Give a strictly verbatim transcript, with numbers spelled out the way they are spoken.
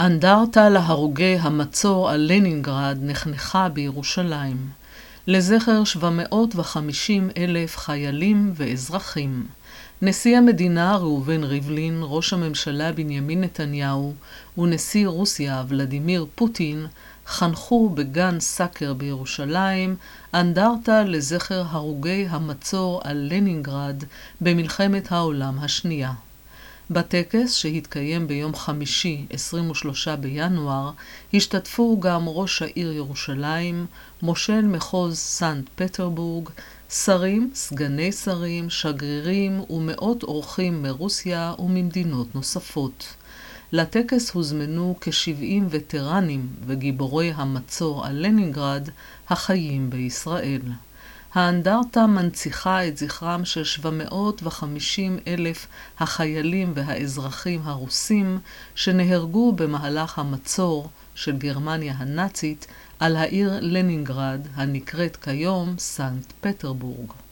אנדרטה להרוגי המצור על לנינגרד נחנכה בירושלים, לזכר שבע מאות וחמישים אלף חיילים ואזרחים. נשיא המדינה ראובן ריבלין, ראש הממשלה בנימין נתניהו ונשיא רוסיה ולדימיר פוטין חנכו בגן סאקר בירושלים אנדרטה לזכר הרוגי המצור על לנינגרד במלחמת העולם השנייה. בטקס שהתקיים ביום חמישי עשרים ושלושה בינואר השתתפו גם ראש העיר ירושלים, מושל מחוז סנט פטרבורג, שרים, סגני שרים, שגרירים ומאות אורחים מרוסיה וממדינות נוספות. לטקס הוזמנו כ-שבעים וטרנים וגיבורי המצור על לנינגרד החיים בישראל. האנדרטה מנציחה את זכרם של שבע מאות וחמישים אלף החיילים והאזרחים הרוסים שנהרגו במהלך המצור של גרמניה הנאצית על העיר לנינגרד הנקראת כיום סנט פטרבורג.